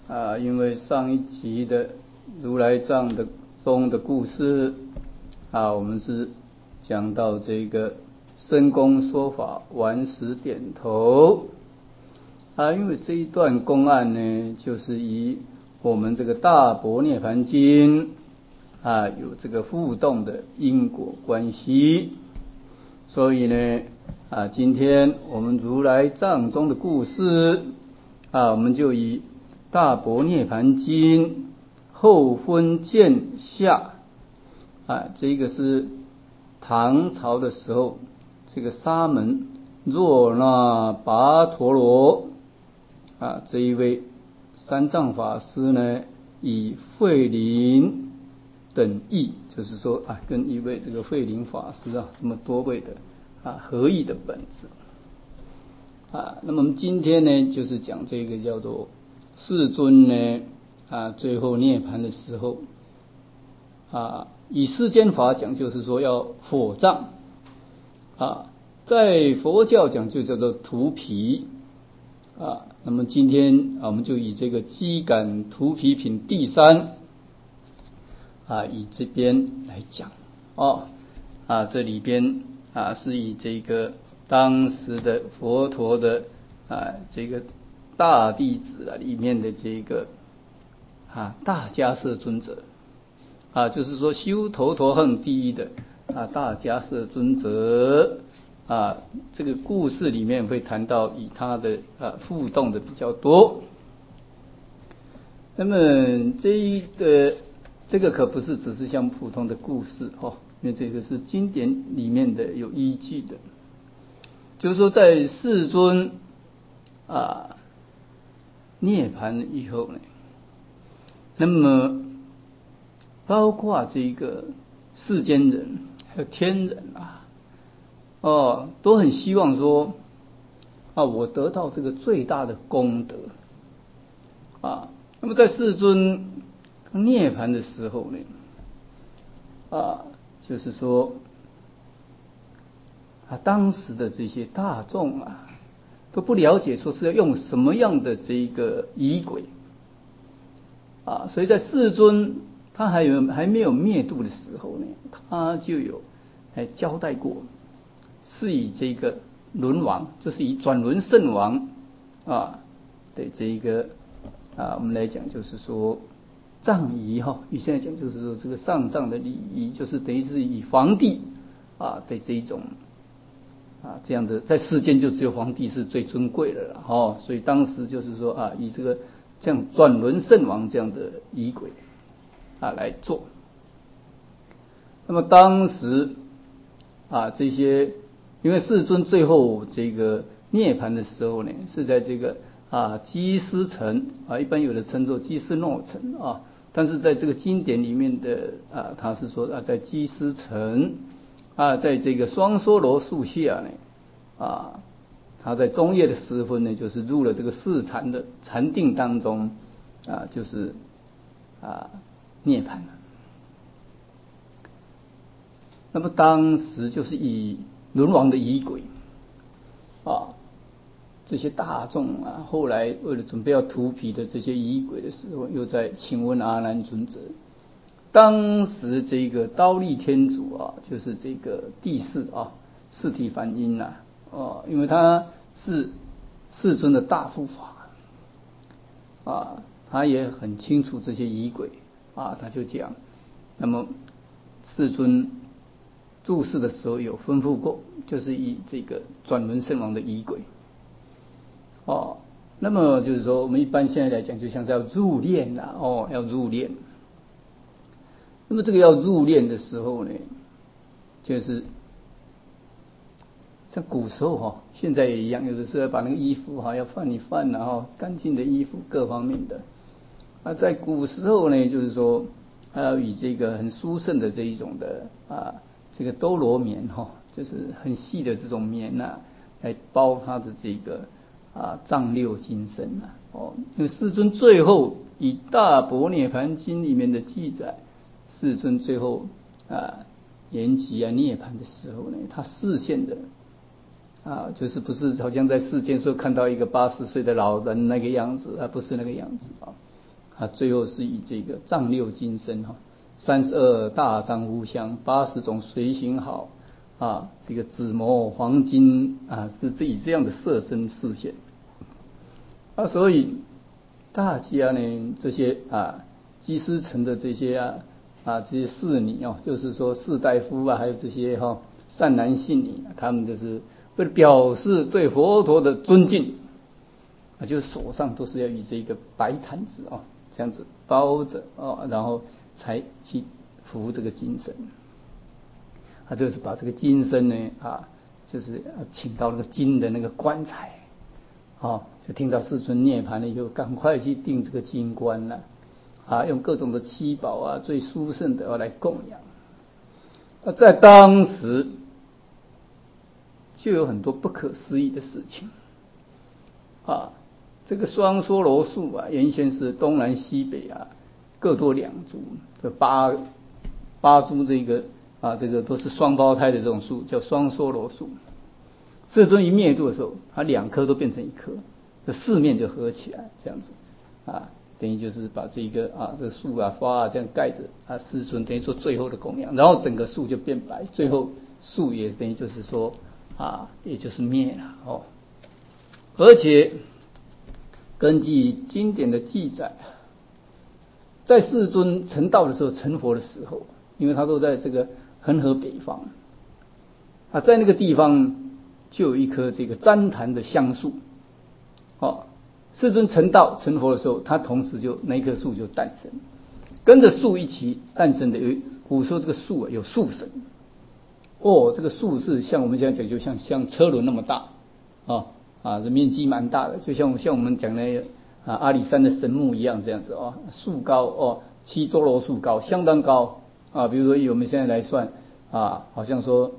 因为上一集的如来藏的中的故事我们是讲到这个深公说法，顽石点头因为这一段公案呢，就是以我们这个大般涅盘经有这个互动的因果关系，所以呢今天我们如来藏中的故事我们就以大般涅盘经后分见下这个是唐朝的时候，这个沙门若那跋陀罗这一位三藏法师呢，以慧林等义，就是说跟一位这个慧林法师这么多位的合译的本子那么我们今天呢，就是讲这个叫做世尊呢最后涅盘的时候以世间法讲，就是说要火葬在佛教讲就叫做荼毗那么今天我们就以这个机感荼毗品第3以这边来讲这里边是以这个当时的佛陀的这个大弟子里面的这个大迦叶尊者就是说修头陀横第一的大迦叶尊者这个故事里面会谈到以他的互动的比较多。那么这个可不是只是像普通的故事因为这个是经典里面的有依据的，就是说在世尊涅盘以后呢，那么包括这个世间人还有天人都很希望说我得到这个最大的功德那么在世尊涅盘的时候呢就是说当时的这些大众都不了解说是要用什么样的这个仪轨所以在世尊他还没有灭度的时候呢，他就有交代过，是以这个轮王，就是以转轮圣王的这一个我们来讲就是说葬仪以现在讲就是说这个上葬的礼仪，就是等于是以皇帝的这一种这样的，在世间就只有皇帝是最尊贵的了所以当时就是说以这个像转轮圣王这样的仪轨来做。那么当时这些因为世尊最后这个涅盘的时候呢，是在这个基斯城一般有的称作基斯诺城但是在这个经典里面的他是说在基斯城在这个双梭罗树下呢他在中夜的时分呢，就是入了这个四禅的禅定当中就是涅盘了。那么当时就是以轮王的仪轨这些大众后来为了准备要荼毗的这些仪轨的时候，又在请问阿难尊者。当时这个忉利天主就是这个第四四谛梵音因为他是世尊的大护法他也很清楚这些仪轨他就讲，那么世尊住世的时候有吩咐过，就是以这个转轮圣王的仪轨那么就是说我们一般现在来讲，就像是要入殓要入殓。那么这个要入殓的时候呢，就是像古时候现在也一样，有的时候要把那个衣服要换一换干净的衣服各方面的在古时候呢，就是说要以这个很殊胜的这一种的这个兜罗棉就是很细的这种棉来包他的这个丈六金身因为世尊最后以大般涅盘经里面的记载，世尊最后延吉涅盘的时候呢，他示现的就是不是好像在世间说看到一个80岁的老人那个样子，不是那个样子最后是以这个丈六金身32大丈夫相，80种随行好这个紫磨黄金是以这样的色身示现所以大家呢这些居士城的这些这些侍女就是说士大夫还有这些善男信女，他们就是为了表示对佛陀的尊敬就是手上都是要以这个白毯子这样子包着然后才去扶这个金身就是把这个金身呢就是请到那个金的那个棺材就听到世尊涅槃了以后，赶快去订这个金棺了用各种的七宝最殊胜的来供养在当时就有很多不可思议的事情这个双梭罗树原先是东南西北各多2株，这八株这个都是双胞胎的这种树叫双梭罗树。世尊一灭度的时候，它2棵都变成1棵，这4面就合起来这样子等于就是把这个这个树花这样盖着世尊等于说最后的供养，然后整个树就变白，最后树也等于就是说也就是灭了而且根据经典的记载，在世尊成道的时候成佛的时候，因为他都在这个恒河北方在那个地方就有一棵这个旃檀的香树世尊成道成佛的时候，他同时就那一棵树就诞生，跟着树一起诞生的古说这个树有树神这个树是像我们现在讲就像车轮那么大这面积蛮大的，就像我们讲的阿里山的神木一样这样子树高7多罗树高，相当高比如说以我们现在来算好像说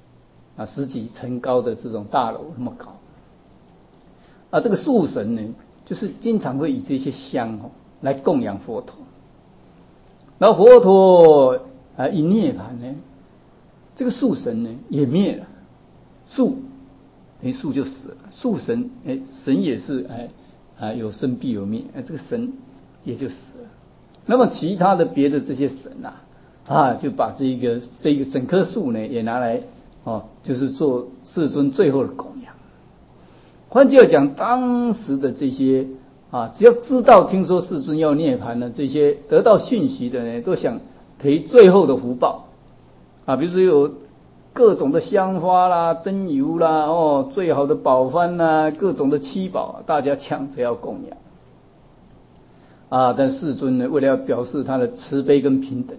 10几层高的这种大楼那么高这个树神呢，就是经常会以这些香来供养佛陀，然后佛陀一涅槃呢，这个树神呢也灭了，树等于树就死了，树神神也是有生必有灭这个神也就死了。那么其他的别的这些神就把这个整棵树呢也拿来就是做世尊最后的供养。换句话讲，当时的这些只要知道听说世尊要涅槃了，这些得到讯息的呢，都想赔最后的福报比如说有各种的香花啦、灯油啦、最好的宝幡啦、各种的七宝，大家抢着要供养但世尊呢，为了要表示他的慈悲跟平等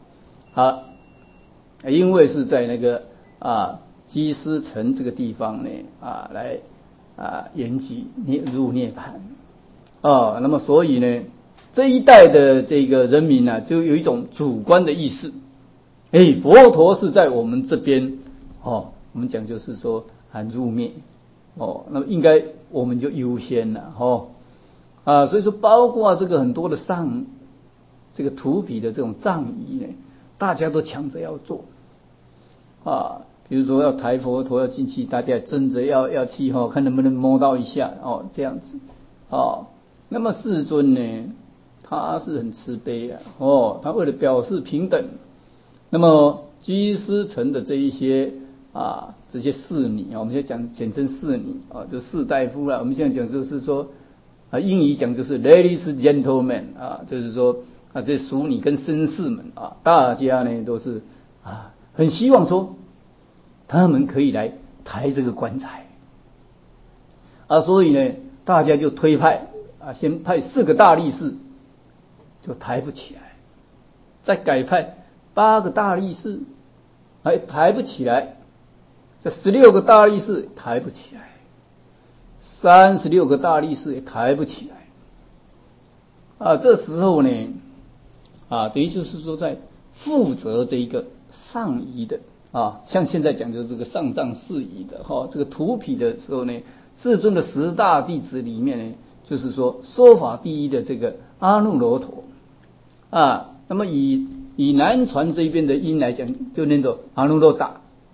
因为是在那个居士城这个地方呢来延吉入涅槃那么所以呢，这一代的这个人民就有一种主观的意识，佛陀是在我们这边我们讲就是说入灭那么应该我们就优先了所以说包括这个很多的这个土坯的这种葬仪呢，大家都抢着要做比如说要抬佛陀要进去，大家争着要去看能不能摸到一下这样子那么世尊呢，他是很慈悲他为了表示平等，那么居士城的这一些这些侍女我们现在讲简称侍女就士大夫我们现在讲就是说英语讲就是 ladies gentlemen 就是说这淑女跟绅士们大家呢都是很希望说他们可以来抬这个棺材所以呢大家就推派先派4个大力士就抬不起来，再改派8个大力士还抬不起来，这16个大力士抬不起来，36个大力士也抬不起来这时候呢等于就是说在负责这一个上仪的像现在讲就是这个上藏事仪的这个土坯的时候呢，世尊的10大弟子里面呢，就是说说法第一的这个阿耨罗陀那么以南传这边的音来讲，就念作阿耨多达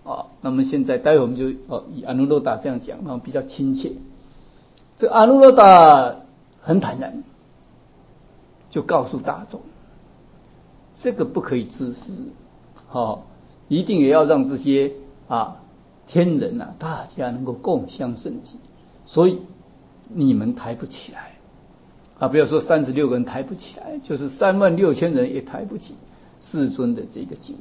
啊。那么现在待会我们就以阿努罗达这样讲，那么比较亲切。这阿努罗达很坦然，就告诉大众，这个不可以自私，一定也要让这些天人大家能够共襄盛举，所以你们抬不起来不要说36个人抬不起来，就是36000人也抬不起世尊的这个金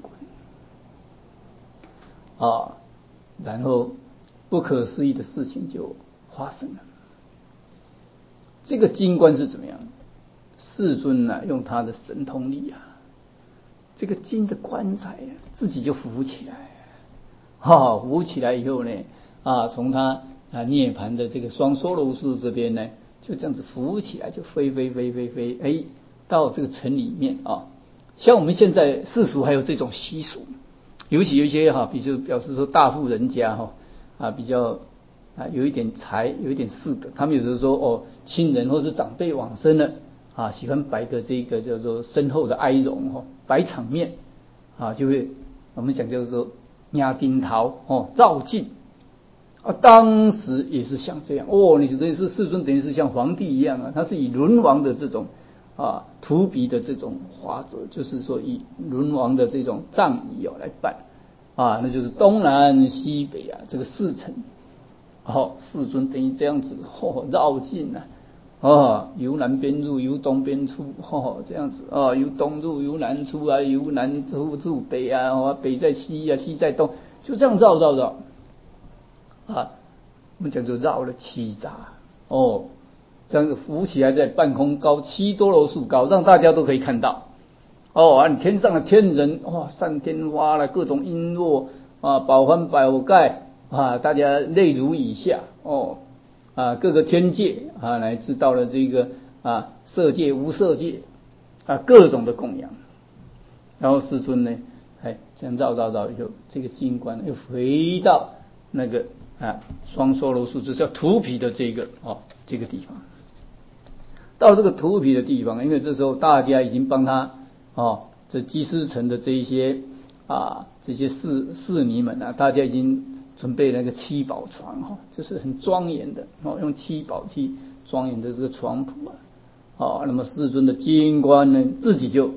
冠然后不可思议的事情就发生了。这个金冠是怎么样？世尊用他的神通力这个金的棺材自己就浮起来，浮起来以后呢，从他涅槃的这个双娑罗树这边呢，就这样子浮起来，就飞，到这个城里面像我们现在世俗还有这种习俗，尤其有一些比如表示说大户人家比较有一点财，有一点势的，他们有时候说亲人或是长辈往生了喜欢摆个这个叫做深厚的哀容摆场面就会我们讲叫做压丁桃绕境当时也是像这样你等于是世尊等于是像皇帝一样他是以轮王的这种荼毗的这种华则，就是说以轮王的这种葬仪来办那就是东南西北这个4城世尊等于这样子绕境由南边入，由东边出这样子由东入，由南出由南入北北在西西在东，就这样绕我们讲就绕了7匝这样子浮起来在半空高7多罗树高，让大家都可以看到你天上的天人上天花了各种璎珞宝幡宝盖大家泪如雨下各个天界乃至到了这个色界无色界各种的供养，然后世尊呢这样绕以后，这个金冠又回到那个双娑罗树，就是叫荼毗的这个这个地方。到这个荼毗的地方，因为这时候大家已经帮他这积尸城的这一些这些侍尼们大家已经准备那个7宝床就是很庄严的用7宝去庄严的这个床铺那么世尊的金冠呢，自己就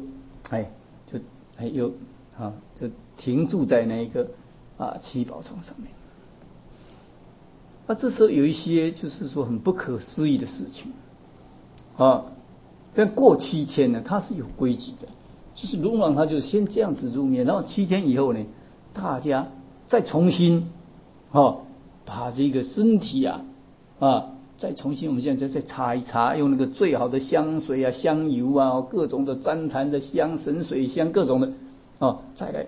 就停住在那个7宝床上面。这时候有一些就是说很不可思议的事情但过7天呢，它是有规矩的，就是轮王他就先这样子入灭，然后7天以后呢，大家再重新把这个身体再重新我们现在再擦一擦，用那个最好的香水香油各种的旃檀的香、神水香各种的再来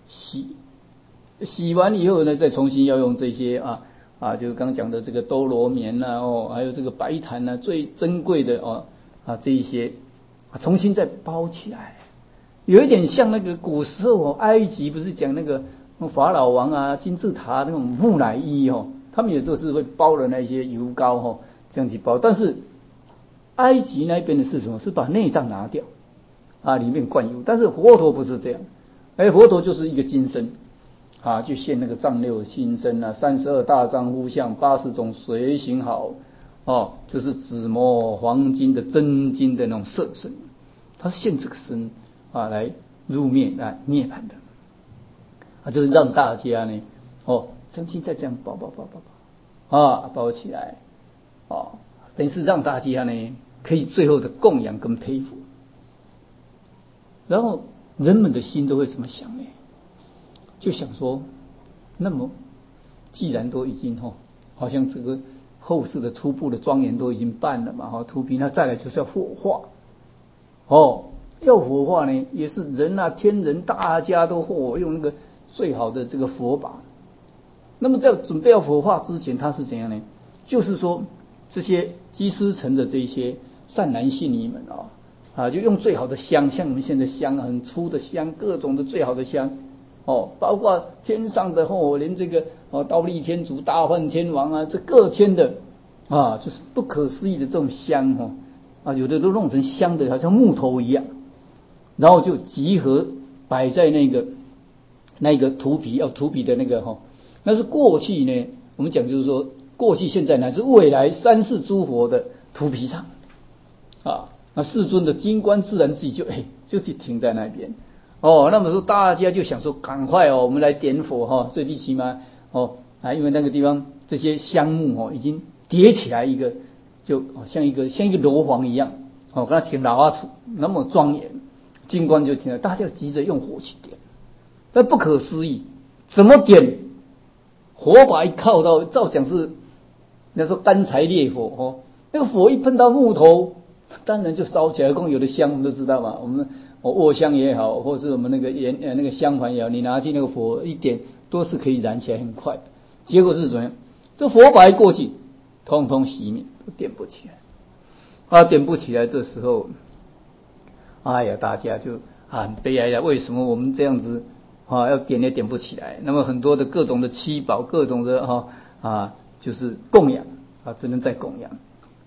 洗完以后呢，再重新要用这些就是刚刚讲的这个兜罗棉还有这个白檀最珍贵的这一些重新再包起来，有一点像那个古时候埃及不是讲那个法老王金字塔那种木乃伊他们也都是会包了那些油膏这样去包，但是埃及那边的是什么？是把内脏拿掉里面灌油，但是佛陀不是这样，佛陀就是一个金身就现那个丈六金身32大丈夫相80种随行好就是紫磨黄金的真金的那种色身，他现这个身来入灭涅槃的就是让大家呢重新再这样包起来等于是让大家呢可以最后的供养跟佩服。然后人们的心都会怎么想呢？就想说，那么既然都已经好像这个后世的初步的庄严都已经办了嘛荼毗，那再来就是要火化要火化呢，也是人天人大家都用那个最好的这个火把。那么在准备要火化之前，他是怎样呢？就是说这些积尸城的这些善男信尼们就用最好的香，像我们现在香很粗的香，各种的最好的香包括天上的连这个忉利天竺、大梵天王这各天的就是不可思议的这种香有的都弄成香的好像木头一样，然后就集合摆在那个那个涂皮的那个那是过去呢，我们讲就是说过去现在乃至未来三世诸佛的涂皮场啊。那世尊的金冠自然自己就去停在那边那么说大家就想说赶快我们来点火最最起码因为那个地方这些香木已经叠起来一个，就像一个楼房一样跟它请老阿楚那么庄严，金冠就停了，大家急着用火去点，但不可思议，怎么点火把一靠到，照讲是那时候干柴烈火那个火一碰到木头，当然就烧起来。共有的香我们都知道嘛，我们卧香也好，或是我们那个那个香环也好，你拿去那个火一点，都是可以燃起来很快。结果是怎么样？这火把一过去，通通熄灭，都点不起来。点不起来，这时候，大家就很悲哀呀。为什么我们这样子要点也点不起来？那么很多的各种的七宝，各种的就是供养只能再供养。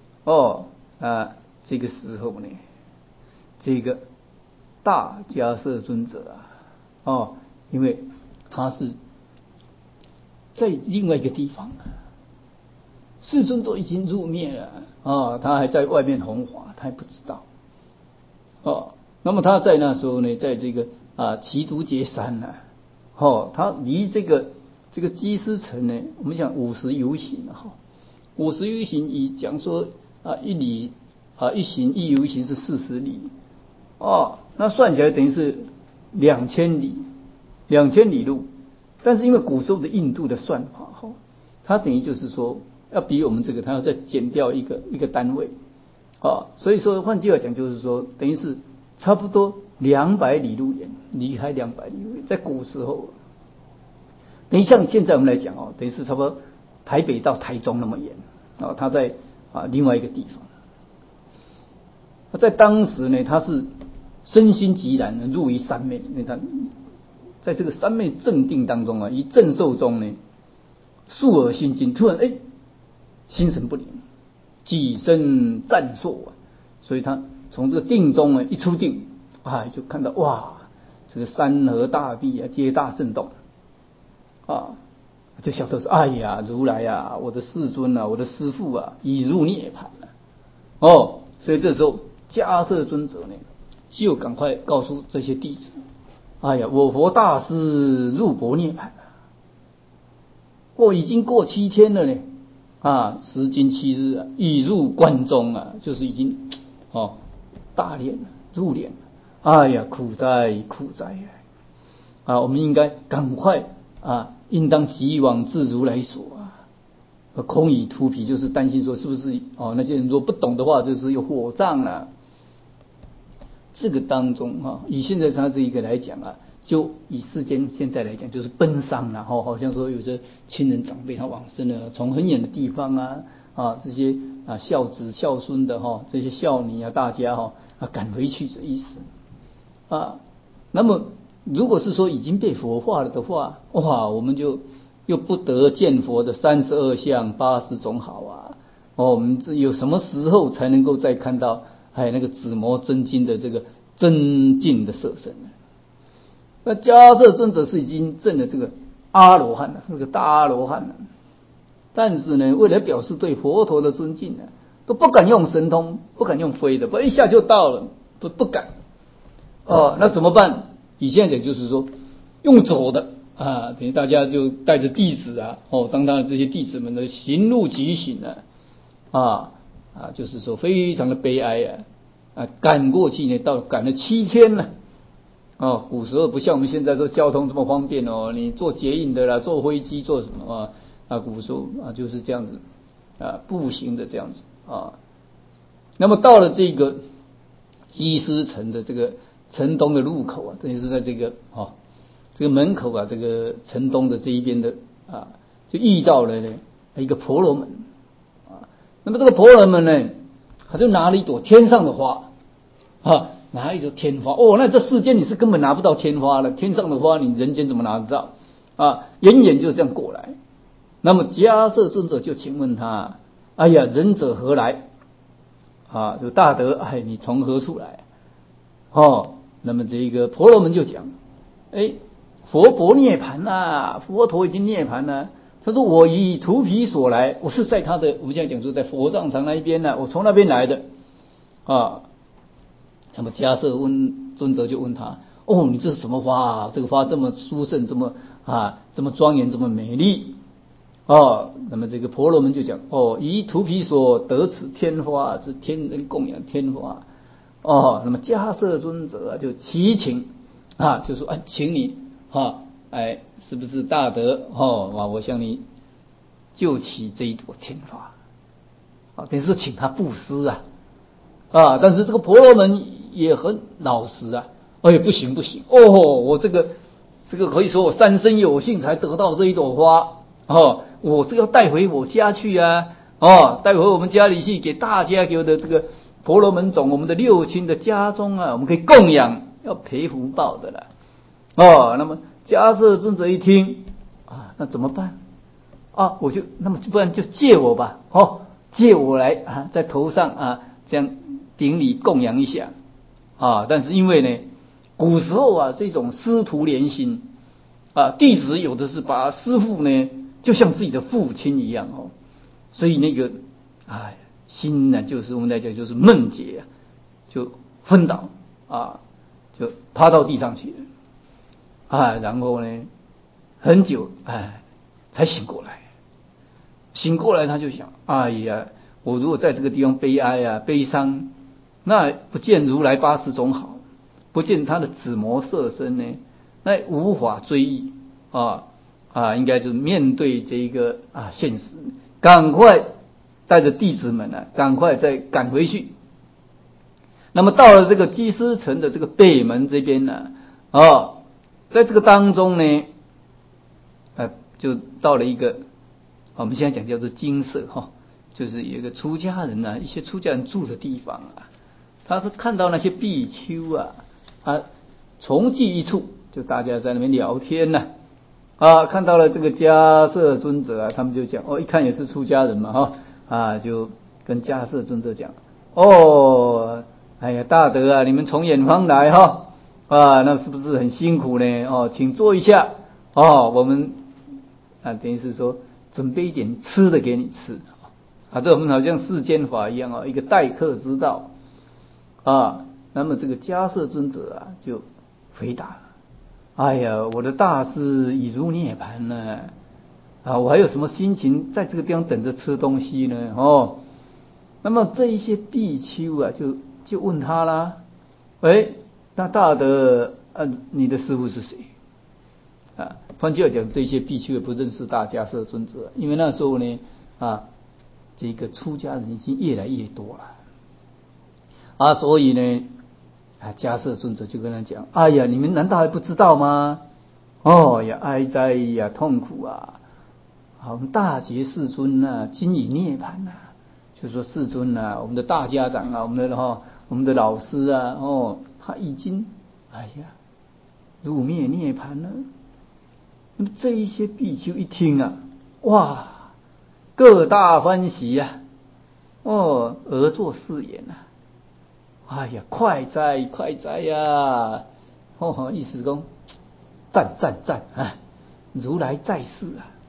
这个时候呢，这个大迦叶尊者因为他是在另外一个地方，世尊都已经入灭了他还在外面弘法，他还不知道那么他在那时候呢，在这个祇毒劫山他离这个鸡斯城呢，我们讲50由行50由行以讲说1里一行1由行是40里那算起来等于是2000里路。但是因为古时候的印度的算法它等于就是说要比我们这个，它要再减掉一个单位所以说换句话讲就是说，等于是差不多200里路远，离开200里路远，在古时候等于像现在我们来讲等于是差不多台北到台中那么远它在另外一个地方。在当时呢，他是身心寂然入于三昧，因为他在这个三昧正定当中以正受中呢，肃而心惊，突然心神不宁，己身战烁所以他从这个定中一出定就看到这个山河大地皆大震动就晓得说如来我的世尊我的师父已入涅槃了所以这时候迦叶尊者呢，就赶快告诉这些弟子我佛大师入般涅槃了已经过7天了呢时经7日已入观中就是已经大炼了，入殓了苦哉苦哉我们应该赶快应当急往至如来所空以涂皮，就是担心说是不是那些人如果不懂的话，就是有火葬了这个当中以现在他这一个来讲就以世间现在来讲，就是奔丧好像说有些亲人长辈他往生了，从很远的地方这些孝子孝孙的这些孝女大家赶回去这意思那么如果是说已经被佛化了的话，我们就又不得见佛的32相80种好我们这有什么时候才能够再看到那个紫磨真金的这个真净的色身呢？那迦叶尊者是已经证了这个阿罗汉了，那个大阿罗汉了，但是呢，为了表示对佛陀的尊敬都不敢用神通，不敢用飞的，不一下就到了，不敢那怎么办？以现在讲就是说用走的等于大家就带着弟子当他的这些弟子们的行路疾行就是说非常的悲哀赶过去呢，赶了7天了古时候不像我们现在说交通这么方便你坐捷运的啦，坐飞机坐什么古时候就是这样子步行的这样子那么到了这个鸡斯城的这个城东的入口等于是在这个这个门口这个城东的这一边的就遇到了呢一个婆罗门那么这个婆罗门呢，他就拿了一朵天上的花拿一朵天花那这世间你是根本拿不到天花了，天上的花你人间怎么拿得到远远就这样过来。那么迦叶尊者就请问他仁者何来就大德你从何处来那么这个婆罗门就讲佛陀涅盘啦，佛陀已经涅盘了。他说我以荼毗所来，我是在他的，我们现在讲说在佛藏场那一边呢，我从那边来的啊。那么迦摄尊者就问他：哦，你这是什么花啊？这个花这么殊胜，这么庄严，这么美丽哦。那么这个婆罗门就讲：哦，以荼毗所得此天花，是天人供养天花哦。那么迦摄尊者就祈请就说：请你是不是大德我向你救起这一朵天花等于说请他布施但是这个婆罗门也很老实不行我这个可以说我三生有幸才得到这一朵花我这个要带回我家去带回我们家里去，给大家给我的这个婆罗门种，我们的六亲的家中我们可以供养，要赔福报的了那么迦摄尊者一听那怎么办我就那么不然就借我吧借我来在头上这样顶礼供养一下但是因为呢古时候这种师徒连心弟子有的是把师父呢就像自己的父亲一样所以那个心呢就是我们来讲就是闷结就昏倒就趴到地上去了然后呢很久才醒过来。醒过来他就想哎呀，我如果在这个地方悲哀悲伤，那不见如来80种好，不见他的紫魔色身呢，那无法追忆应该是面对这一个现实，赶快带着弟子们赶快再赶回去。那么到了这个鸡斯城的这个北门这边呢在这个当中呢就到了一个我们现在讲叫做精舍就是有一个出家人一些出家人住的地方他是看到那些比丘重聚一处，就大家在那边聊天看到了这个迦摄尊者他们就讲一看也是出家人嘛就跟迦摄尊者讲哎呀大德你们从远方来那是不是很辛苦呢请坐一下我们等于是说准备一点吃的给你吃这我们好像世间法一样一个待客之道那么这个迦摄尊者就回答哎呀我的大师已入涅盘了我还有什么心情在这个地方等着吃东西呢那么这一些比丘就问他啦那大德你的师父是谁换句话讲，这些比丘也不认识大迦摄尊者，因为那时候呢这个出家人已经越来越多了所以呢迦摄尊者就跟他讲哎呀你们难道还不知道吗呀哀哉呀痛苦我们大觉世尊今已涅盘就说世尊我们的大家长我们的老师他已经入灭涅盘了。那么这一些比丘一听哇各大欢喜而作是言哎呀快哉快哉呀意思说赞赞赞如来在世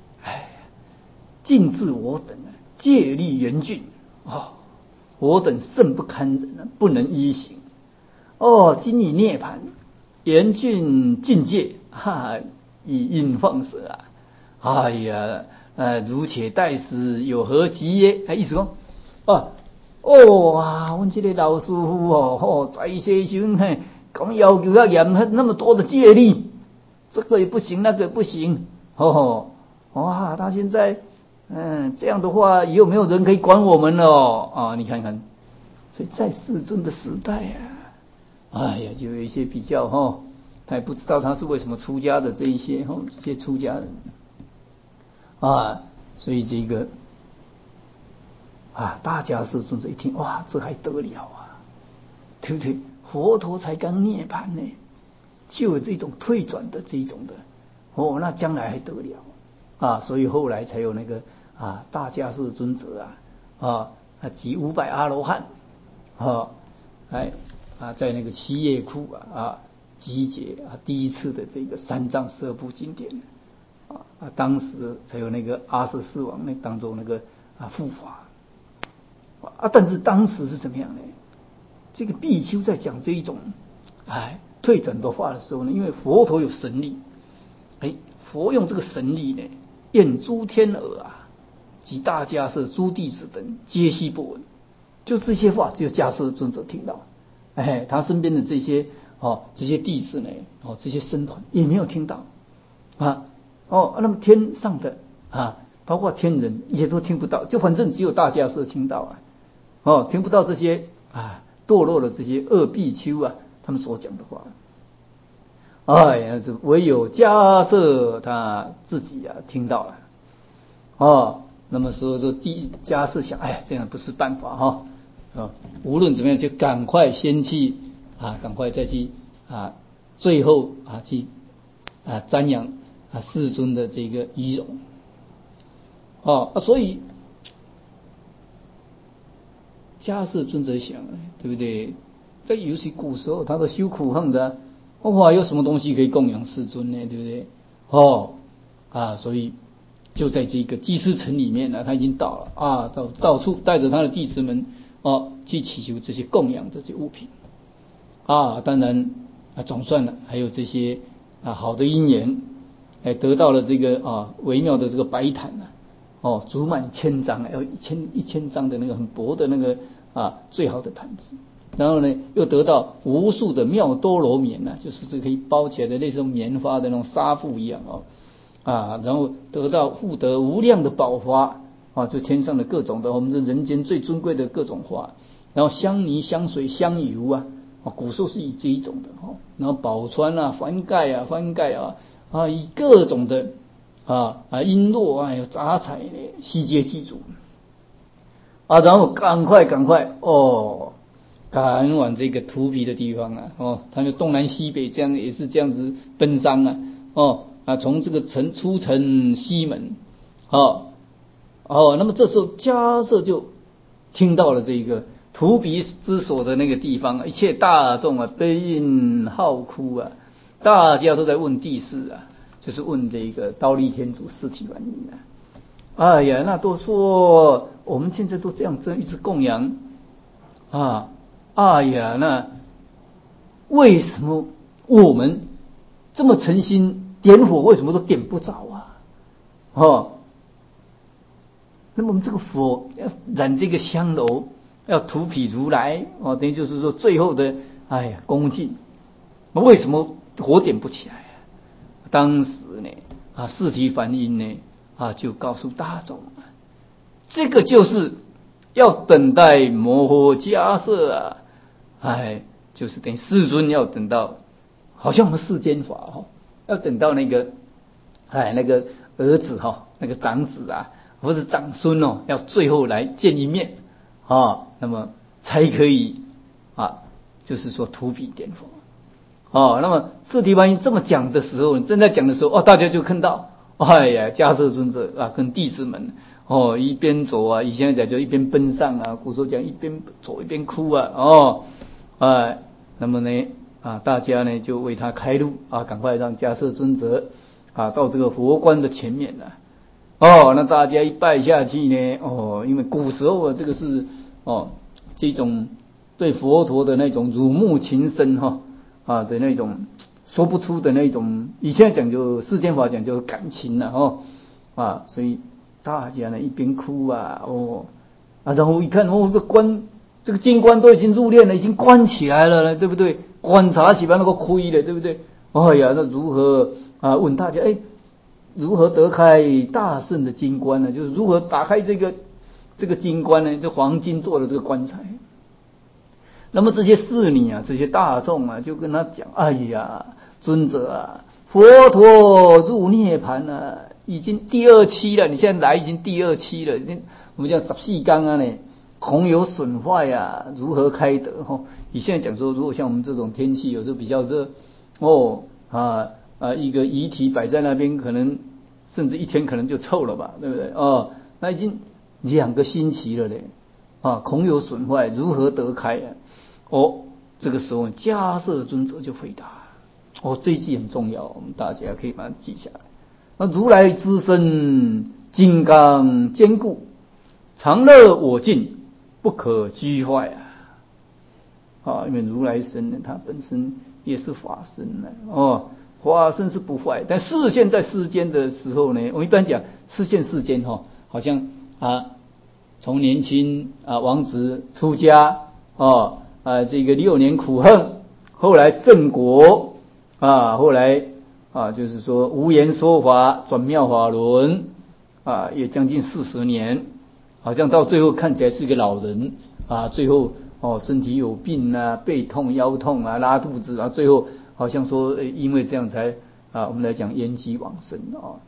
尽至我等戒律严峻我等甚不堪忍不能依行今已涅盘严峻境界以应放舍哎呀如且待时有何急耶意思说我们这个老师傅在世时讲要求要严那么多的戒律，这个也不行那个也不行他现在这样的话以后没有人可以管我们了你看看，所以在世尊的时代哎呀就有一些比较他也不知道他是为什么出家的这一些这些出家人所以这个大迦摄尊者一听哇这还得了对不对？佛陀才刚涅盘呢，就有这种退转的这种的那将来还得了所以后来才有那个大迦摄尊者集500阿罗汉在那个七叶窟集结第一次的这个三藏12部经典当时才有那个阿阇世王当中那个护法但是当时是怎么样呢？这个比丘在讲这一种退转的话的时候呢，因为佛陀有神力，佛用这个神力呢，愿诸天耳及大迦叶诸弟子等皆悉不闻，就这些话只有迦叶尊者听到，他身边的这些弟子呢，这些僧团也没有听到那么天上的包括天人也都听不到，就反正只有大迦叶听到听不到这些堕落的这些恶比丘他们所讲的话。唯有迦叶他自己听到了那么说迦叶想，这样不是办法无论怎么样就赶快先去赶快再去最后去瞻仰世尊的这个仪容所以迦叶尊者想，对不对？在尤其古时候，他的修苦行的有什么东西可以供养世尊呢？对不对？所以就在这个鸡斯城里面他已经到了到处带着他的弟子们去祈求这些供养的这些物品当然总算了还有这些好的因缘，得到了这个微妙的这个白毯足满1000张，要1000张的那个很薄的那个最好的毯子，然后呢又得到无数的妙多罗棉就是这可以包起来的类似棉花的那种纱布一样然后获得无量的宝花就天上的各种的我们这人间最尊贵的各种花，然后香泥香水香油古时候是以这一种的然后宝川翻盖以各种的璎珞还有杂彩悉皆具足然后赶快赶往这个荼毗的地方他们东南西北这样也是这样子奔丧从这个出城西门那么这时候迦叶就听到了这个荼毗之所的那个地方一切大众悲饮号哭大家都在问帝释就是问这个忉利天主释提桓因那都说我们现在都这样一直供养那为什么我们这么诚心点火，为什么都点不着那么我们这个佛要燃这个香炉，要荼毗如来等于就是说最后的恭敬，为什么火点不起来当时呢释提桓因呢就告诉大众这个就是要等待摩诃迦叶就是等于世尊要等到好像我们世间法要等到那个那个儿子那个长子或者长孙要最后来见一面那么才可以就是说荼毗点佛那么释提桓因这么讲的时候，正在讲的时候大家就看到迦叶尊者跟弟子们一边走以前讲就一边奔丧古时候讲一边走一边哭那么呢大家呢就为他开路赶快让迦叶尊者到这个佛观的前面那大家一拜下去呢因为古时候这个是这种对佛陀的那种辱慕情深的那种说不出的那种，以前讲就世间法讲就感情所以大家呢一边哭然后一看这个金冠都已经入殓了，已经关起来了对不对？观察起来那个亏了对不对？那如何问大家如何得开大圣的金冠呢？就是如何打开这个金冠呢？就黄金做的这个棺材。那么这些侍女这些大众就跟他讲尊者佛陀入涅槃已经第2期了，你现在来已经第2期了，我们讲14天呢恐有损坏如何开得你现在讲说如果像我们这种天气有时候比较热一个遗体摆在那边可能甚至1天可能就臭了吧，对不对那已经2个星期了嘞恐有损坏如何得开这个时候迦叶尊者就回答这一句很重要，我们大家可以把它记下来。那如来之身，金刚坚固，常乐我净，不可居坏因为如来身呢，它本身也是法身法身是不坏，但示现在世间的时候呢，我们一般讲示现世间好像从年轻王子出家这个6年苦恨，后来正果后来就是说无言说法转妙法轮也将近40年，好像到最后看起来是个老人最后身体有病背痛腰痛拉肚子最后好像说因为这样才我们来讲延期往生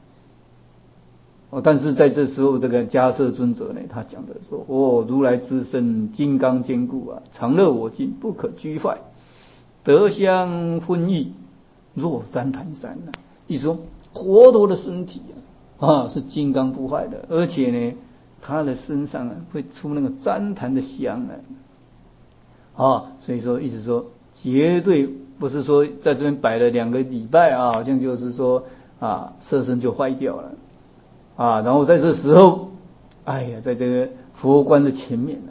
但是在这时候这个迦摄尊者呢，他讲的说如来之身金刚坚固常乐我净，不可居坏，德相分异，若旃檀山意思说佛陀的身体是金刚不坏的，而且呢他的身上会出那个旃檀的香所以说意思说绝对不是说在这边摆了2个礼拜好像就是说色身就坏掉了然后在这时候在这个佛观的前面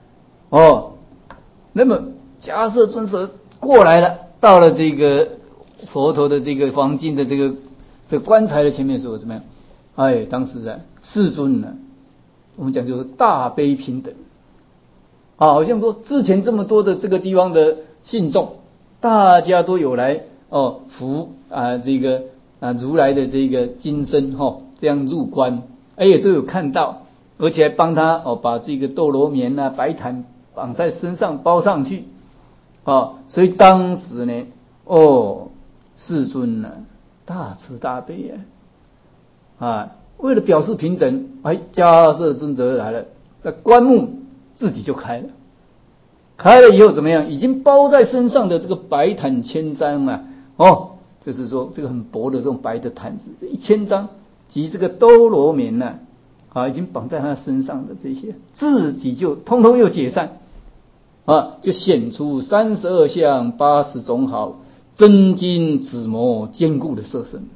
那么迦摄尊者过来了，到了这个佛陀的这个黄金的这个棺材的前面的时候怎么样当时世尊呢，我们讲就是大悲平等好像说之前这么多的这个地方的信众，大家都有来服这个如来的这个金身这样入观也都有看到，而且还帮他把这个斗罗棉白毯绑在身上包上去所以当时呢世尊大慈大悲为了表示平等迦摄尊者来了，那棺木自己就开了以后怎么样，已经包在身上的这个白毯1000张就是说这个很薄的这种白的毯子1000张及这个兜罗棉已经绑在他身上的这些自己就通通又解散就显出32相80种好，真金紫磨坚固的色身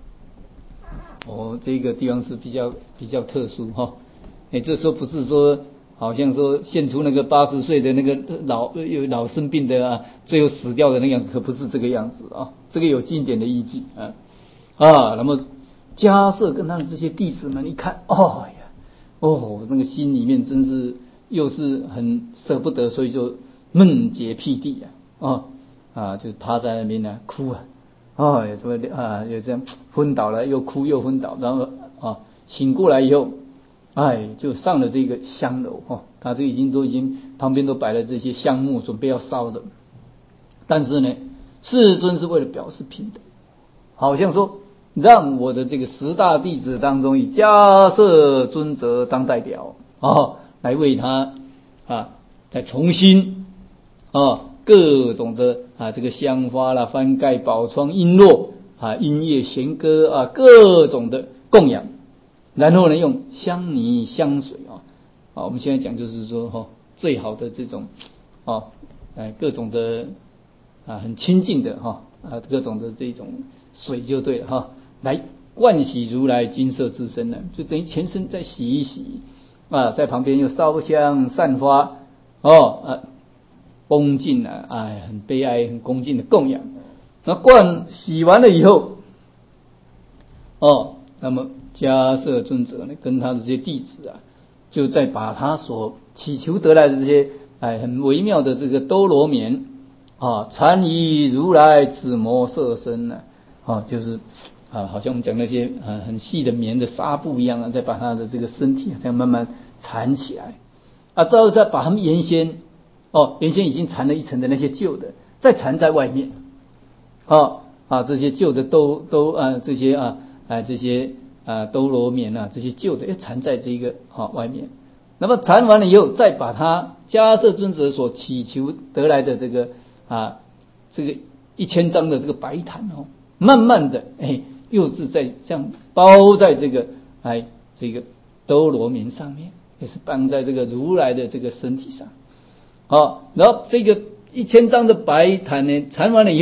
这个地方是比较特殊这时候不是说好像说现出那个80岁的那个老生病的最后死掉的那个样子，可不是这个样子这个有经典的依据那么迦摄跟他的这些弟子们一看那个心里面真是又是很舍不得，所以就闷结辟地就趴在那边哭有什么有这样昏倒了，又哭又昏倒，然后醒过来以后就上了这个香楼他这已经旁边都摆了这些香木准备要烧的，但是呢世尊是为了表示平等，好像说让我的这个10大弟子当中以迦摄尊者当代表来为他再重新各种的这个香花啦翻盖宝窗璎珞音乐弦歌各种的供养，然后呢用香泥香水我们现在讲就是说最好的这种各种的很亲近的各种的这种水就对了来盥洗如来金色之身呢，就等于全身再洗一洗在旁边又烧香散花恭敬很悲哀很恭敬的供养。那洗完了以后那么迦摄尊者呢跟他的这些弟子就再把他所祈求得来的这些很微妙的这个兜罗棉缠以如来紫磨色身呢就是好像我们讲那些很细的棉的纱布一样再把他的这个身体这样慢慢缠起来之后再把他们原先已经缠了一层的那些旧的再缠在外面这些旧的都这些这些兜罗棉这些旧的要缠在这个外面，那么缠完了以后再把他迦摄尊者所祈求得来的这个这个1000张的这个白毯慢慢的又是在这样包在这个这个兜罗棉上面，也是绑在这个如来的这个身体上然后这个1000张的白毯呢缠完了以后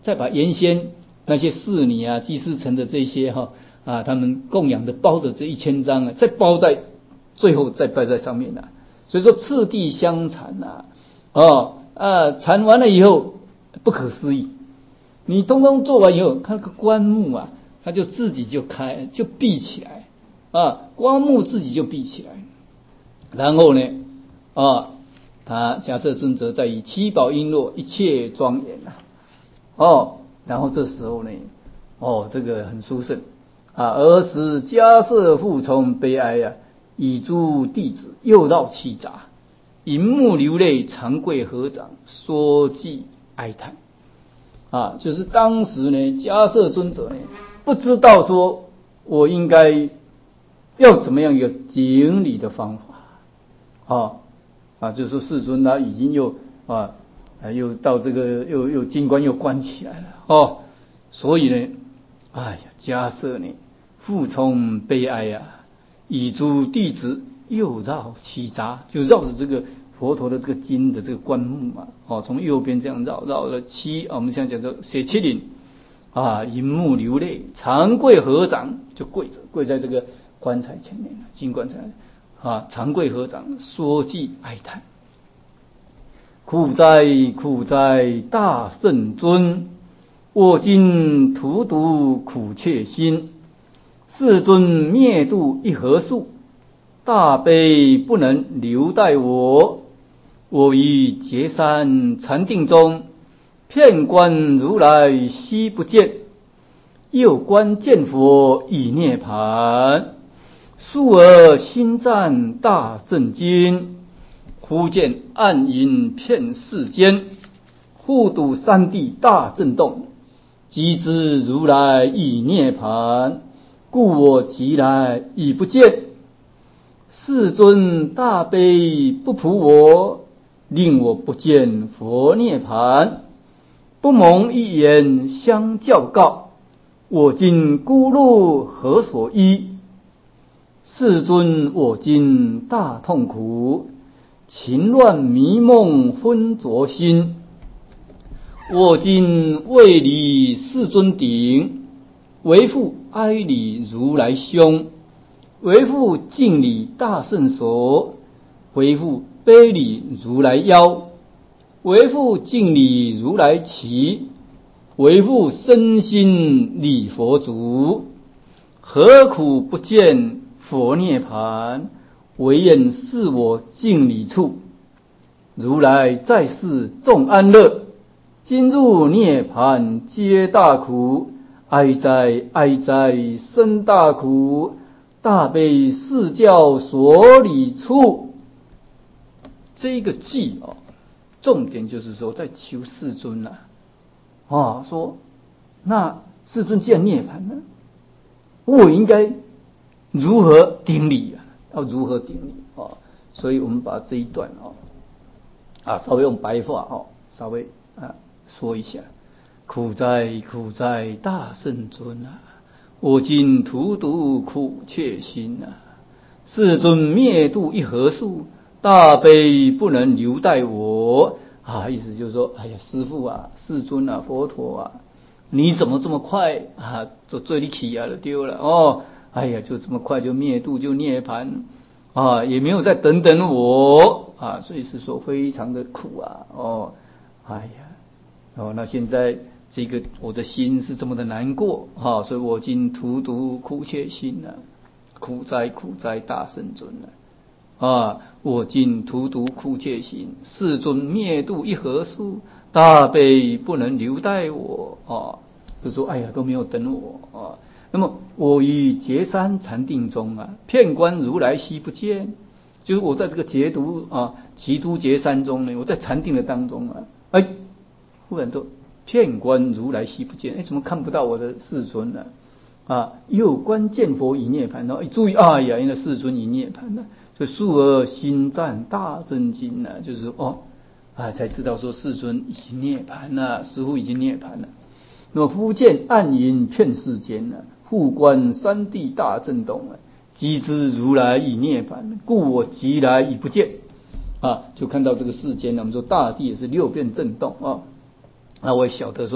再把原先那些侍女啊、祭司城的这些他们供养的包的这1000张啊，再包在最后再摆在上面啊。所以说次第相缠缠完了以后不可思议，你通通做完以后，看那个棺木啊，它就自己就闭起来棺木自己就闭起来。然后呢他迦摄尊者在以七宝璎珞一切庄严然后这时候呢这个很殊胜尔时迦摄复从悲哀以诸弟子又绕其杂，银幕流泪，长跪合掌，说偈哀叹就是当时呢迦摄尊者呢不知道说我应该要怎么样一个顶礼的方法就是说世尊他已经又到这个又金冠又关起来了所以呢迦摄呢复从悲哀以诸弟子又绕其杂，就绕着这个佛陀的这个金的这个棺木从右边这样绕了我们现在讲说写7岭银幕流泪，长跪合掌，就跪在这个棺材前面金棺材长跪合掌，说偈哀叹。苦哉苦哉大圣尊，我今荼毒苦切心，世尊灭度一何数，大悲不能留待我。我于劫山禅定中，遍观如来悉不见，又观见佛已涅盘，数而心赞大震惊，忽见暗影遍世间，复睹三地大震动，即知如来已涅盘，故我即来已不见。世尊大悲不普我，令我不见佛涅盘，不蒙一言相教告，我今孤路何所依？世尊我今大痛苦，情乱迷梦昏浊心，我今未离世尊顶，为复哀礼如来胸，为复敬礼大圣手，为复悲礼如来腰，为复敬礼如来脐，为复身心礼佛足，何苦不见佛涅盘？唯愿是我敬礼处，如来在世众安乐，今入涅盘皆大苦，哀哉哀哉生大苦，大悲是教所理处。这个偈重点就是说在求世尊说那世尊既然涅盘了，我应该如何顶礼要如何顶礼所以我们把这一段稍微用白话稍微说一下。苦哉苦哉大圣尊我今荼毒苦切心世尊灭度一何数，大悲不能留待我意思就是说师父世尊佛陀你怎么这么快就追你起就丢了就这么快就灭度就涅盘也没有再等等我所以是说非常的苦那现在这个我的心是这么的难过所以我今荼毒苦切心苦哉苦哉大圣尊我今荼毒苦切心，世尊灭度一何数，大悲不能留待我就说都没有等我那么我于劫山禅定中遍观如来悉不见，就是我在这个劫都劫山中呢，我在禅定的当中忽然都遍观如来悉不见，怎么看不到我的世尊呢又观见佛已涅盘注意原来世尊已涅盘了，所以数而心赞大震惊就是说才知道说世尊已经涅盘了，师父已经涅盘了。那么忽见暗影遍世间复观三地大震动即知如来已涅盘，故我即来已不见就看到这个世间我们说大地也是6遍震动那我也晓得说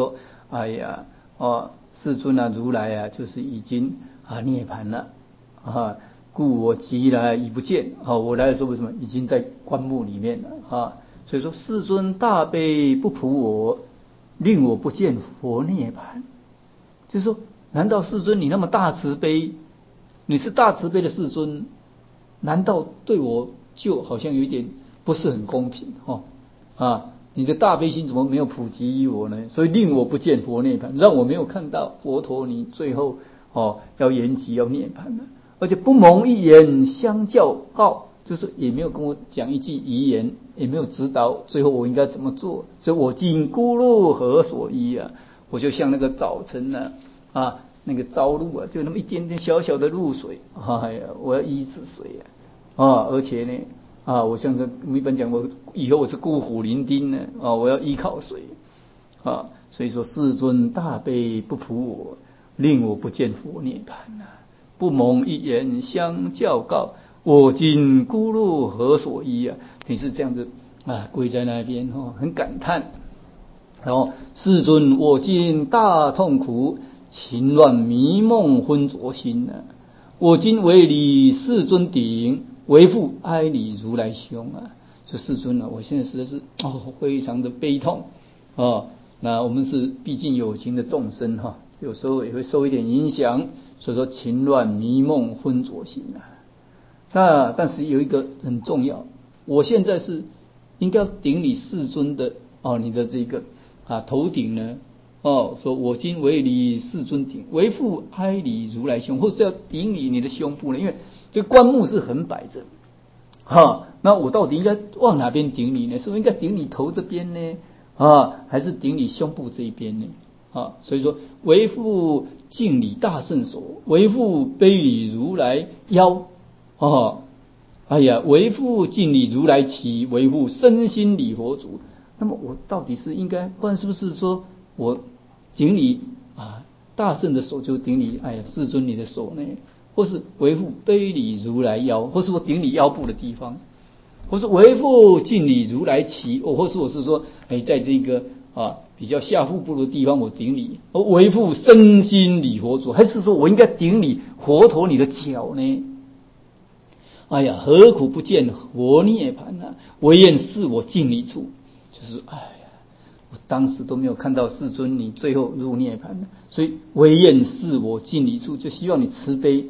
哎呀，世尊啊，如来啊，就是已经涅槃了啊，故我即来已不见我来的时候为什么已经在棺木里面了所以说世尊大悲不普我，令我不见佛涅槃。就是说，难道世尊你那么大慈悲，你是大慈悲的世尊，难道对我就好像有一点不是很公平你的大悲心怎么没有普及于我呢？所以令我不见佛涅槃，让我没有看到佛陀你最后要延吉要涅槃了，而且不蒙一言相教告，就是也没有跟我讲一句遗言，也没有指导最后我应该怎么做。所以我今孤露何所依我就像那个早晨那个朝露就那么一点点小小的露水我要依止水而且呢我像是我们一般讲，我以后我是孤苦伶仃呢我要依靠谁所以说世尊大悲不普我，令我不见佛涅槃不蒙一言相教告，我今孤露何所依你是这样子跪在那边很感叹。然后世尊，我今大痛苦，情乱迷梦昏浊心我今为你世尊顶，为复哀你如来兄就世尊我现在实在是非常的悲痛那我们是毕竟有情的众生有时候也会受一点影响，所以说情乱迷梦昏浊心那但是有一个很重要，我现在是应该要顶礼世尊的你的这个头顶呢说我今为你世尊顶，为复哀你如来兄，或是要顶礼你的胸部呢？因为这棺木是横摆着那我到底应该往哪边顶礼呢？是不是应该顶你头这边呢还是顶你胸部这一边呢所以说为复敬礼大圣所，为复卑礼如来腰为复敬礼如来脐，为复身心礼佛足。那么我到底是应该，不然是不是说我顶礼大圣的手就顶礼世尊你的手呢？或是为复卑礼如来腰，或是我顶礼腰部的地方，或是为复敬礼如来脐或是我是说在这个比较下腹部的地方我顶礼，为复身心礼佛足，还是说我应该顶礼佛陀你的脚呢？何苦不见佛涅槃唯愿是我敬礼处。就是我当时都没有看到世尊你最后入涅槃所以唯愿是我敬礼处，就希望你慈悲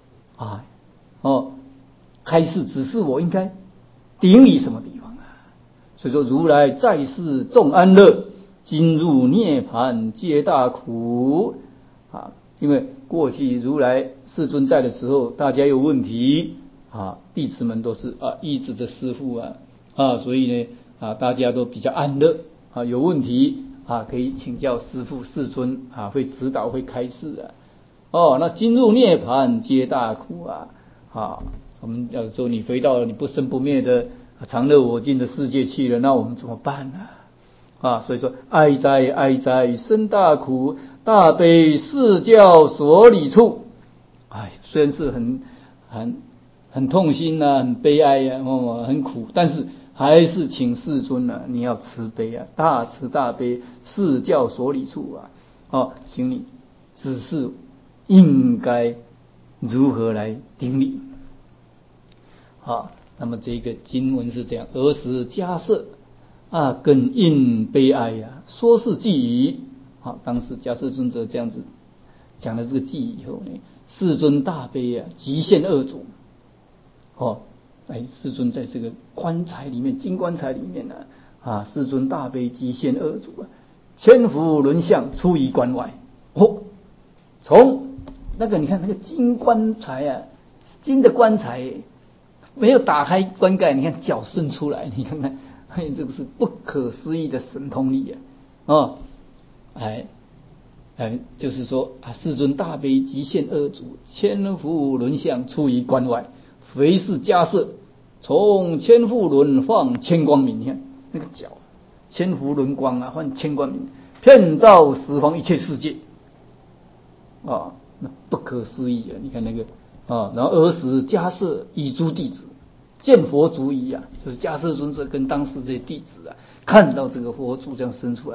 开示指示我应该顶礼什么地方所以说如来在世众安乐，今入涅槃皆大苦因为过去如来世尊在的时候，大家有问题弟子们都是依止着师父所以呢大家都比较安乐有问题可以请教师父世尊会指导会开示那今入涅槃皆大苦我们要说你回到了你不生不灭的常乐我净的世界去了，那我们怎么办呢所以说哀哉哀哉生大苦，大悲释教所理处。虽然是很痛心很悲哀很苦，但是还是请世尊你要慈悲大慈大悲释教所理处请你指示应该如何来顶礼那么这个经文是这样，儿时迦叶根应悲哀说是偈语当时迦叶尊者这样子讲了这个偈语以后呢，世尊大悲极现二足世尊在这个棺材里面金棺材里面世尊大悲极现二足千佛轮相出于棺外从那个你看那个金棺材金的棺材没有打开棺盖，你看脚伸出来，你看看这个是不可思议的神通力就是说世尊大悲极现二足，千佛轮相出于棺外，非是迦叶从千佛轮放千光明，你看那个脚千佛轮光换千光明，遍照十方一切世界那不可思议你看那个然后儿时迦叶以诸弟子见佛足矣就是迦叶尊者跟当时这些弟子看到这个佛足这样生出来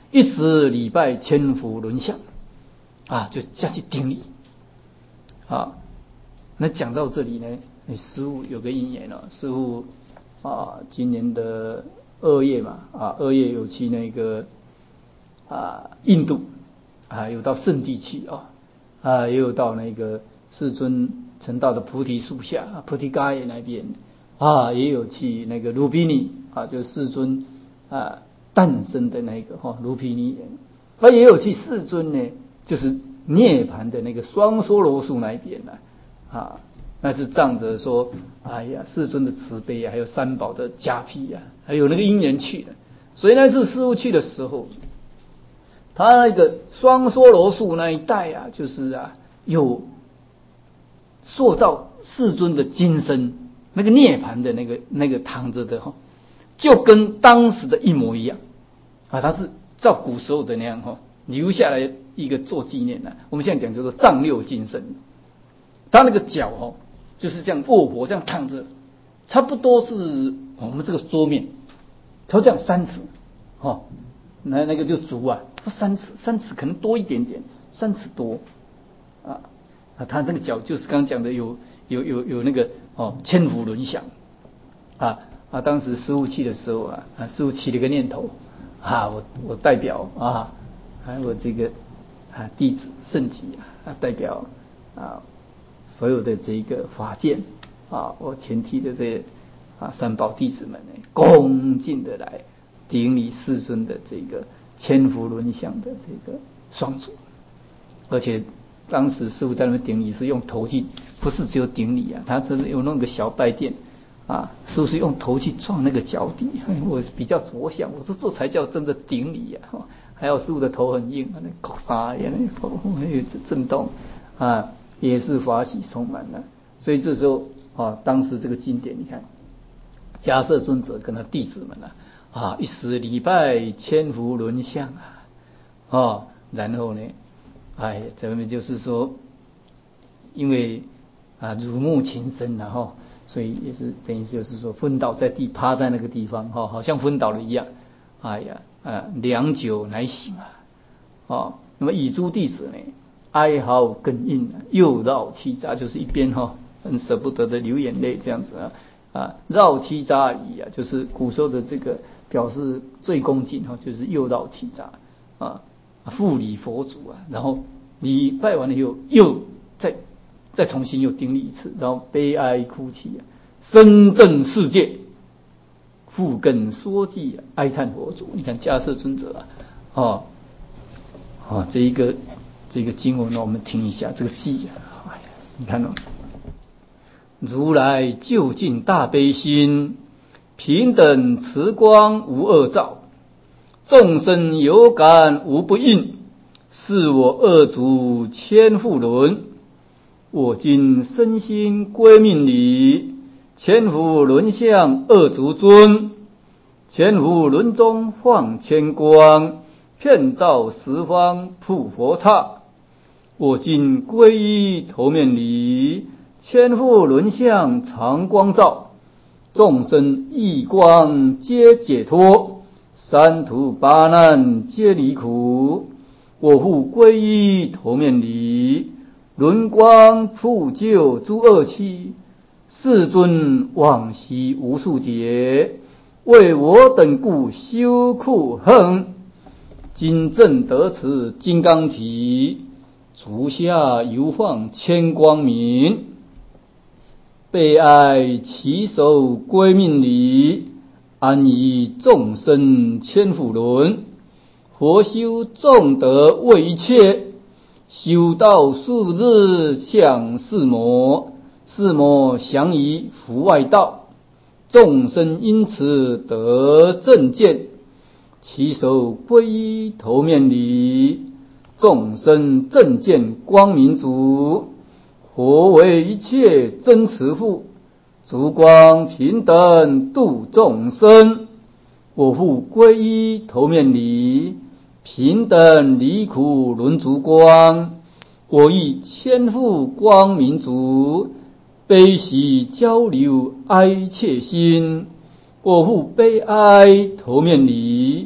一时礼拜千佛轮相啊，就下去顶礼啊。那讲到这里呢，师父有个因缘师父啊，今年的2月嘛，2月有去那个印度有到圣地去也有到那个世尊成道的菩提树下菩提伽耶那边也有去那个卢毗尼就是世尊诞生的那个卢毗尼园，也有去世尊呢就是涅槃的那个双梭罗树那一边那是仗着说哎呀世尊的慈悲还有三宝的加庇还有那个因缘去的。所以那次师父去的时候，他那个双梭罗树那一带就是有塑造世尊的金身，那个涅槃的那个躺着的就跟当时的一模一样他是照古时候的那样留下来一个做纪念我们现在讲叫做丈六金身，他那个脚就是这样卧佛这样躺着，差不多是我们这个桌面，他这样3尺那个就足3尺可能多一点点，3尺多他那个脚就是刚讲的有那个千佛轮相当时师父去的时候师父起了个念头我代表我这个弟子圣己代表所有的这个法界我前提的这些三宝弟子们恭敬的来顶礼世尊的这个千佛轮相的这个双足，而且当时师父在那边顶礼是用头去，不是只有顶礼他真的有那个小拜垫师父是用头去撞那个脚底我比较着想，我说这才叫真的顶礼还有师父的头很硬那口沙呀那头有震动也是法喜充满了。所以这时候当时这个经典你看迦摄尊者跟他弟子们一时礼拜千佛轮相然后呢这边就是说因为辱目情深所以也是等于就是说昏倒在地，趴在那个地方好像昏倒了一样良久乃醒那么以诸弟子呢哀嚎哽咽又绕七匝，就是一边很舍不得的流眼泪这样子绕七匝仪就是古时候的这个表示最恭敬就是又绕七匝复礼佛祖然后礼拜完了以后又再重新又顶礼一次，然后悲哀哭泣深正世界复更说偈哀叹佛祖。你看迦摄尊者这个经文我们听一下这个偈你看如来究竟大悲心，平等慈光无二照，众生有感无不应，是我二足千佛轮。我今身心归命礼，千佛轮相二足尊，千佛轮中放千光，遍照十方普佛刹。我今皈依头面礼，千佛轮相常光照，众生一光皆解脱，三途八难皆离苦。我复皈依头面礼，轮光普救诸恶趣，世尊往昔无数劫，为我等故修苦行，今正得此金刚体，足下犹放千光明。悲哀其手归命礼，安以众生千佛轮。佛修众德为一切，修道数日向四魔，四魔降于福外道，众生因此得正见。其手皈依头面礼，众生正见光明足。佛为一切真慈父，足光平等度众生。我复皈依头面礼，平等离苦轮足光。我亦千复光明足，悲喜交流哀切心。我复悲哀头面礼，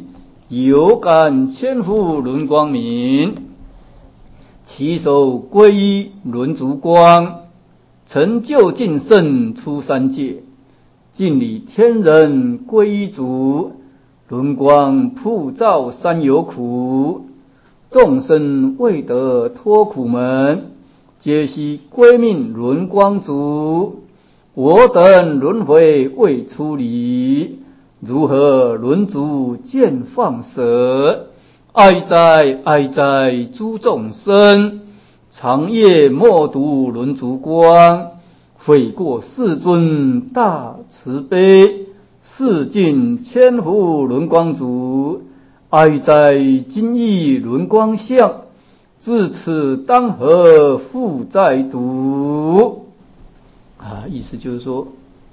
有感千福轮光明，其手皈依轮烛光，成就尽圣出三界，尽礼天人皈依主，轮光普照三有苦，众生未得脱苦门，皆悉归命轮光主。我等轮回未出离，如何轮烛见放舍？哀哉诸众生，长夜默读轮烛光，悔过世尊大慈悲，世尽千福轮光主。哀哉今亦轮光相，自此当何复再读？意思就是说，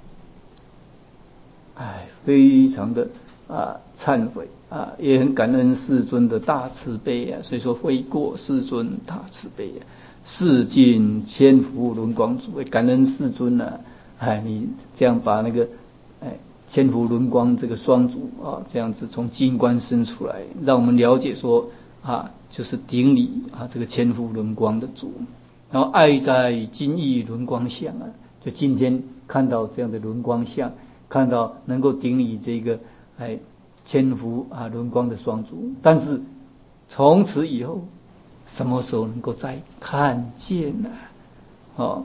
非常的忏悔也很感恩世尊的大慈悲所以说悔过世尊大慈悲世尽千福轮光主，感恩世尊你这样把那个千福轮光这个双足这样子从金冠生出来，让我们了解说就是顶礼这个千福轮光的主。然后哀哉今亦轮光相就今天看到这样的轮光相，看到能够顶礼这个千福轮光的双足，但是从此以后什么时候能够再看见呢？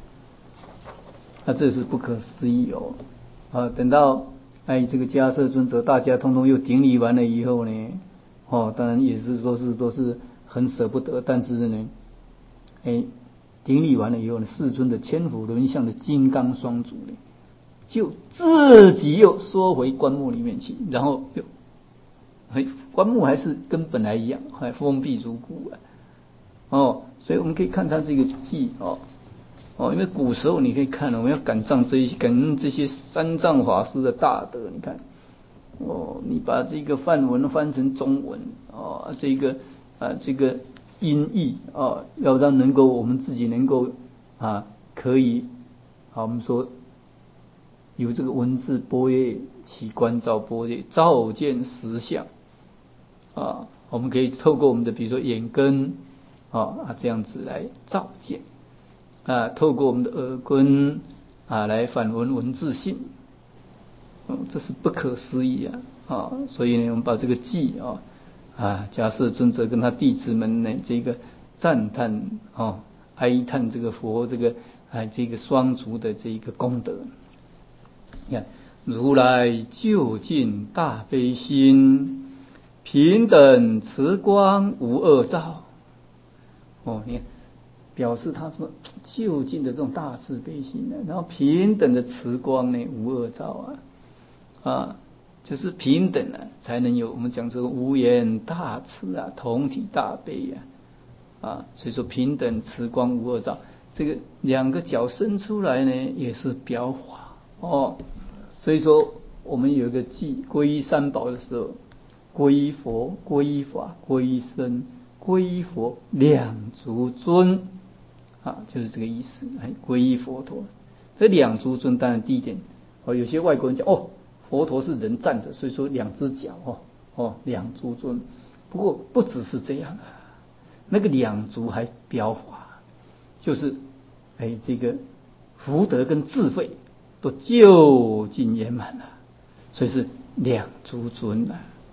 这是不可思议等到这个迦叶尊者大家通通又顶礼完了以后呢，当然也是都是很舍不得，但是呢顶礼完了以后呢，世尊的千福轮相的金刚双足呢，就自己又缩回棺木里面去，然后又棺木还是跟本来一样，还封闭如故所以我们可以看他这个记因为古时候你可以看我们要感恩这些三藏法师的大德，你看你把这个梵文翻成中文这个音译要让能够我们自己能够可以我们说有这个文字般若起观照般若照见实相我们可以透过我们的比如说眼根这样子来照见透过我们的耳根来反闻文字性这是不可思议所以呢我们把这个记迦叶尊者跟他弟子们呢这个赞叹哀叹这个佛这个双足的这个功德。你看如来究竟大悲心，平等慈光无二照你看表示他什么究竟的这种大慈悲心然后平等的慈光呢无二照就是平等才能有我们讲这个无言大慈同体大悲所以说平等慈光无二照，这个两个脚伸出来呢也是表法所以说我们有一个记皈依三宝的时候，皈依佛皈依法皈依僧皈依佛两足尊就是这个意思皈依佛陀。这两足尊当然第一点有些外国人讲佛陀是人站着，所以说两只脚两足尊。不过不只是这样那个两足还表法，就是这个福德跟智慧都究竟圆满了，所以是两足尊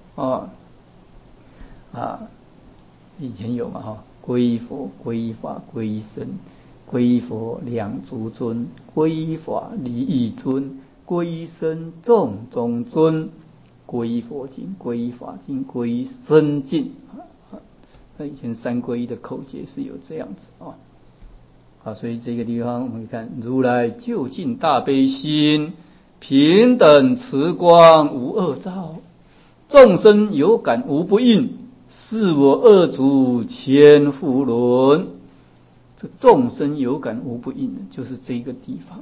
以前有嘛皈依佛皈依法皈依僧，皈依佛两足尊，皈依法离义尊，皈依僧众中尊，皈依佛经皈依法经皈依僧经那以前三皈依的口诀是有这样子所以这个地方我们看如来究竟大悲心，平等慈光无二照，众生有感无不应，是我二足千福轮。这众生有感无不应就是这个地方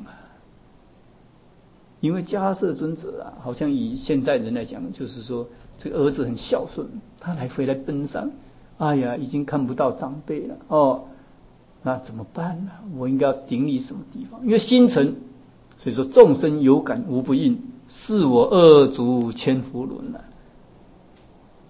因为迦叶尊者好像以现代人来讲，就是说这个儿子很孝顺，他回来奔丧，已经看不到长辈了那怎么办呢？我应该要顶礼什么地方？因为心诚，所以说众生有感无不应，是我二足千福轮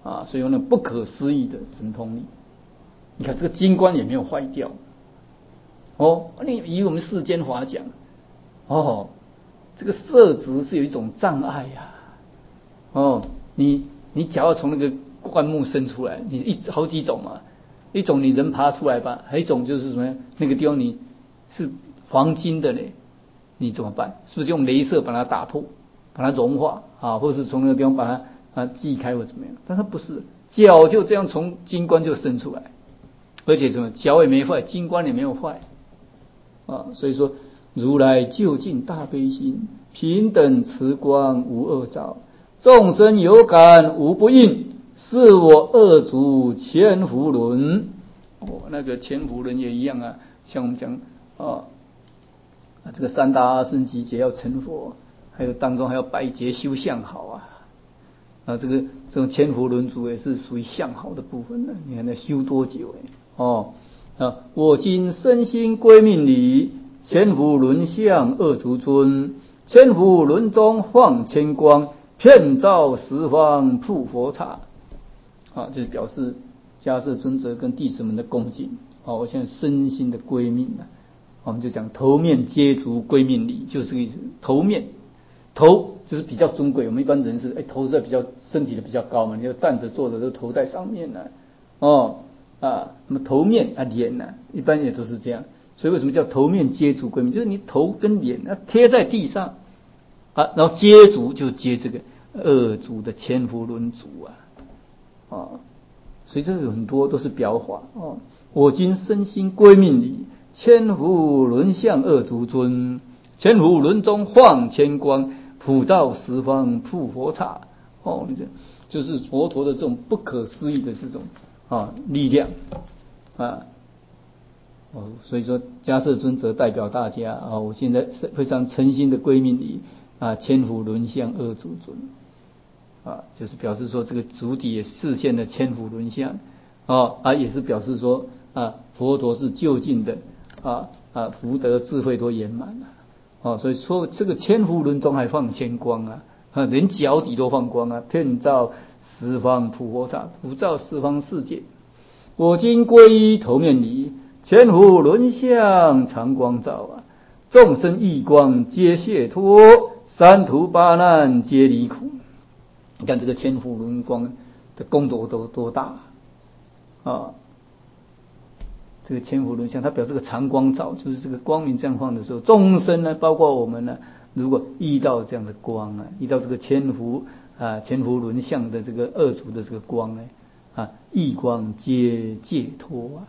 所以有那不可思议的神通力。你看这个金冠也没有坏掉。你以我们世间法讲，这个色执是有一种障碍呀。你假如从那个灌木生出来，你好几种嘛，一种你人爬出来吧，还有一种就是什么，那个地方你是黄金的嘞，你怎么办？是不是用雷射把它打破，把它融化或者是从那个地方把它锯开或怎么样？但它不是，脚就这样从金冠就生出来，而且什么脚也没坏，金冠也没有坏。所以说如来究竟大悲心，平等慈光无二照，众生有感无不应，是我二足千福轮。那个千福轮也一样啊，像我们讲这个三大阿僧祇劫要成佛，还有当中还要百劫修相好这种千福轮主也是属于相好的部分你看那修多久我今身心归命里，千福轮相二足尊，千福轮中放千光，遍照十方普佛刹。就是表示迦叶尊者跟弟子们的恭敬。我现在身心的归命我们就讲头面接足归命礼，就是这个意思。头面，头就是比较尊贵，我们一般人是头是比较身体的比较高嘛，你就站着坐着都头在上面那么头面脸一般也都是这样。所以为什么叫头面接足归命？就是你头跟脸贴在地上然后接足就接这个二足的千福轮足所以这有很多都是表法我今身心归命里，千福轮相二足尊，千福轮中放千光，普照十方普佛刹。就是佛陀的这种不可思议的这种力量所以说迦叶尊者代表大家我现在非常诚心的归命礼千福轮相二足尊就是表示说这个足底也示现了千福轮相也是表示说佛陀是究竟的福德智慧都圆满所以说这个千福轮中还放千光连脚底都放光遍照十方普佛刹，普照十方世界。我今皈依头面礼，千福轮相常光照众生异光皆解脱，三途八难皆离苦。你看这个千福轮光的功德多大这个千福轮相它表示个常光照，就是这个光明绽放的时候，众生呢包括我们呢，如果遇到这样的光遇到这个千福轮相的这个二足的这个光异光皆解脱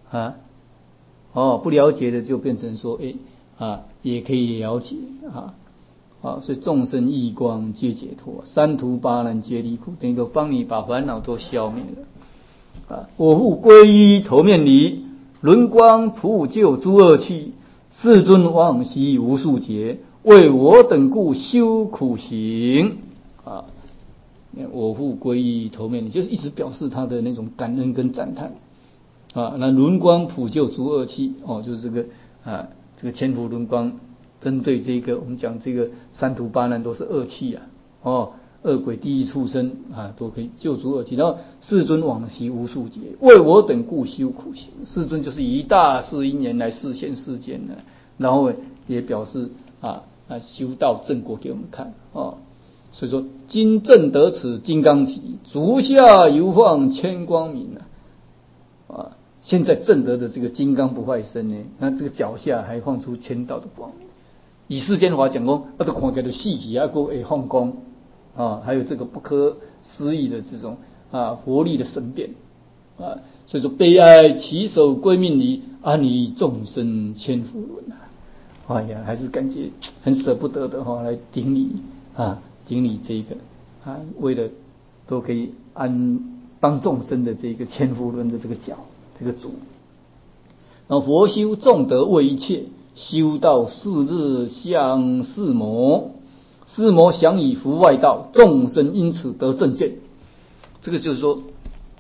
不了解的就变成说也可以了解所以众生异光皆解脱，三途八难皆离苦，等于都帮你把烦恼都消灭了我复皈依头面礼，轮光普救诸恶趣，世尊往昔无数劫，为我等故修苦行我复皈依头面礼，就是一直表示他的那种感恩跟赞叹那轮光普救诸恶趣就是这个千福轮光针对这个我们讲这个三途八难都是恶趣恶鬼地狱畜生都可以救诸恶趣。然后世尊往昔无数劫，为我等故修苦行。世尊就是以大誓因缘来示现世间然后也表示修道正果给我们看所以说今正得此金刚体，足下犹放千光明现在正得的这个金刚不坏身呢，那这个脚下还放出千道的光明。以世间话讲都看起来就细体还会放光还有这个不可思议的这种活力的神变所以说悲哀起手归命礼，安于众生千福轮还是感觉很舍不得的来顶礼顶礼这个为了都可以帮众生的这个千福轮的这个脚这个主。然后佛修众德为一切，修道4日向四魔，四魔降以伏外道，众生因此得正见。这个就是说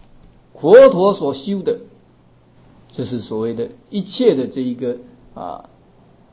佛陀所修的就是所谓的一切的这一个